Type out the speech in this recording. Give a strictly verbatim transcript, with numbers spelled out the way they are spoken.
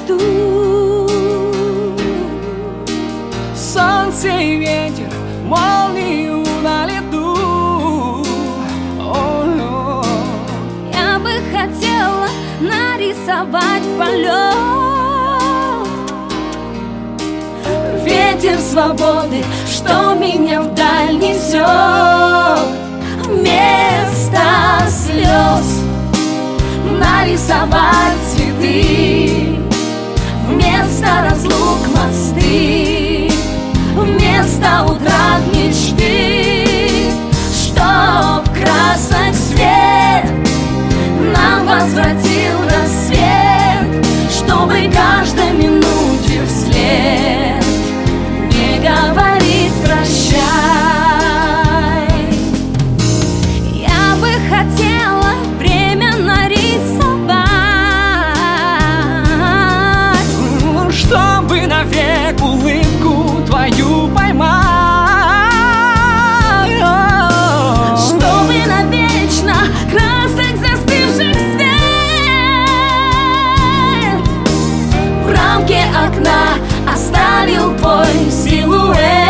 мечту. Солнце и ветер, молнию на лету. О-о-о. Я бы хотела нарисовать полет, ветер свободы, что меня вдаль несет. Вместо слез нарисовать цветы, вместо разлук мосты, вместо утрат мечты, чтоб красок свет нам возвратил рассвет, чтобы каждой минуте вслед не говорит прощай. Я бы хотела время нарисовать, чтобы навек улыбку твою поймать, чтобы навечно красок застывших свет в рамке окна оставил твой силуэт.